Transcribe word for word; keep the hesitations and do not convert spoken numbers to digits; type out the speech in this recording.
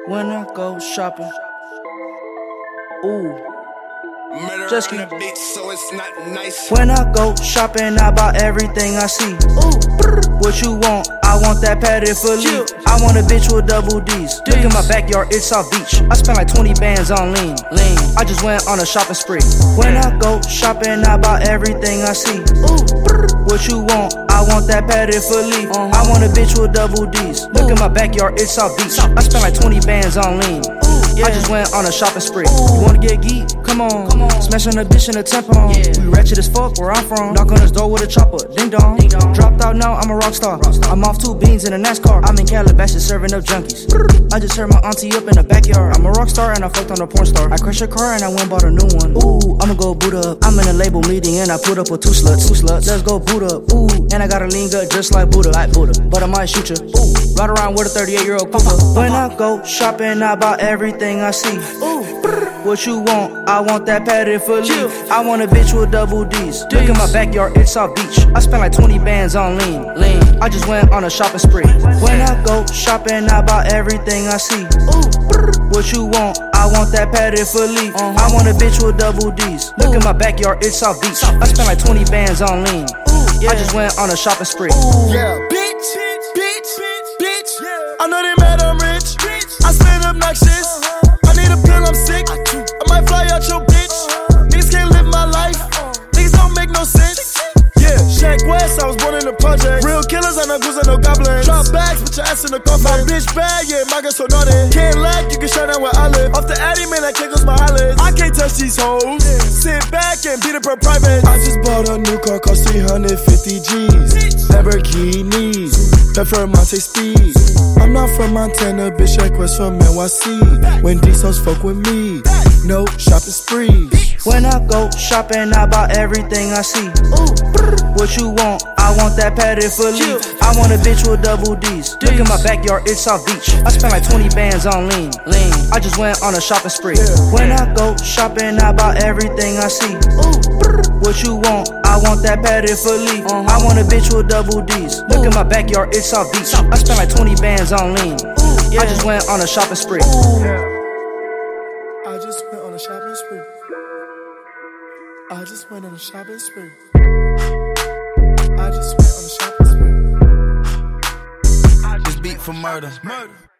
When I go shopping, ooh, Murder just on keep. the beat, so it's not nice. When I go shopping, I buy everything I see. Ooh, brr, what you want? I want that padded for leave. I want a bitch with double D's. Look in my backyard, it's South Beach. I spent like twenty bands on lean. Lean. I just went on a shopping spree. When I go shopping, I buy everything I see. Ooh, brr, what you want? I want that padded for leave. Uh-huh. I want a bitch with double D's. Look in my backyard, it's South Beach. I spent like twenty bands on lean. Yeah. I just went on a shopping spree. Ooh. You wanna get geek? Come on. Come on. Smashing a bitch in a tampon. Yeah. We ratchet as fuck where I'm from. Knock on his door with a chopper. Ding dong. Ding dong. Dropped out now, I'm a rock star. rock star. I'm off two beans in a NASCAR. I'm in Calabasas serving up junkies. I just heard my auntie up in the backyard. I'm a rock star and I fucked on a porn star. I crashed a car and I went bought a new one. Ooh, I'ma go boot up. I'm in a label meeting and I put up with two sluts. Two sluts. Let's go boot up. Ooh, and I got a lean gut just like Buddha. Like Buddha. But I might shoot ya. Ooh, ride around with a thirty-eight year old Cougar. When I go shopping, I buy everything I see. Ooh, what you want? I want that padded for leave. I want a bitch with double D's. Look in my backyard, it's South Beach. I spent like twenty bands on lean. Lean. I just went on a shopping spree. When I go shopping, I buy everything I see. Ooh, what you want? I want that padded for leave. Uh-huh. I want a bitch with double D's. Look in my backyard, it's South Beach. I spent like twenty bands on lean. Ooh, yeah. I just went on a shopping spree. Ooh. Yeah, bitch, bitch, bitch. I know they mad I'm rich. I spend obnoxious. I need a pill, I'm sick. I might fly out your bitch. Niggas can't live my life. Niggas don't make no sense. Yeah, Shaq West, I was born in the project. Real killers, I know goose and no goblins. Drop bags, put your ass in the coffin. My bitch bad, yeah, my girl so naughty. Can't lag, you can shut down where I live. Off the Addy, man, that tickles my eyelids. I can't touch these hoes. Sit back and beat up her private. I just bought a new car, cost three hundred fifty G's. Lamborghinis, prefer Monte speed. I'm not from Montana, bitch, Shaq West from N Y C. When these hoes fuck with me, no shopping spree. When I go shopping, I buy everything I see. Ooh, what you want? I want that padded for leave. I want a bitch with double D's. Look in my backyard, it's South Beach. I spent like twenty bands on lean. Lean. I just went on a shopping spree. When I go shopping, I buy everything I see. Ooh, what you want? I want that padded for leave. Uh-huh. I want a bitch with double D's. Look in my backyard, it's South Beach. I spent like twenty bands on lean. Ooh, yeah. I just went on a shopping spree. Yeah. I just went on a shopping spree. I just went on a shopping spree. I just went on a shopping spree. This beat for murder. Murder.